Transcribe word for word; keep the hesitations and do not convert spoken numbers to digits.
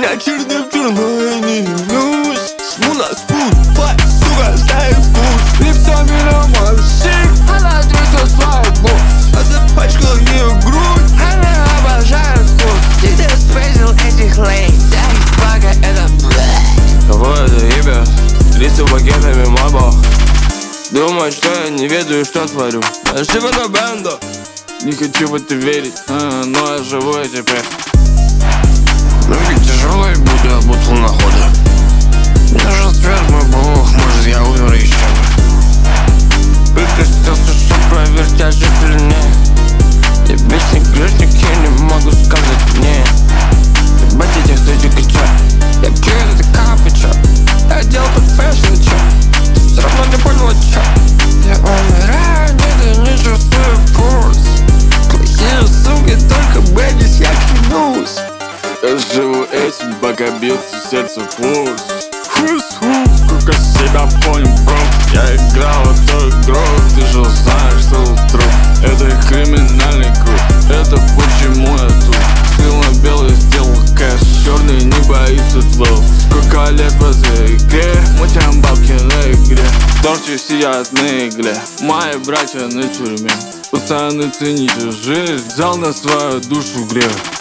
Я черный в черное не явлюсь. Жму на спут, файт, сука, знаю вкус. Липсами на мальчик, она трясет свадьбу. А запачкал ее грудь, она обожает вкус. Ты спрятал этих лей, да и пага это блядь. Кого это имя? Листы пакетами мабо. Думаю, что я не ведаю, что творю. Я живу на бенду. Не хочу в это верить, а, но я живу я теперь. Ноги тяжелые, будто от бутылнохода. Даже свет мой бог, может я умер еще бы. Прикрестился, что проверить, я жив или нет. Я вечный грешник, я не могу сказать нет. Ебать этих стойчик и чё. Я пью это капучо. Я делал тут фэшн, чё. Ты всё равно не поняла, чё. Я умираю, нет, я не чувствую пульс. Плохие суки, только бэдис, я клянусь. Я живу этим, пока бьется сердце пульс. Хус-хус, сколько себя понял, бро. Я играл в эту игру, ты же знаешь, что труп. Это криминальный круг, это почему я тут. Белый сделал кэш, черный не боится твоего. Сколько лет в этой игре, мутим бабки на игре. Торчи сидят на игле, мои братья на тюрьме. Пацаны, цените жизнь, взял на свою душу грех.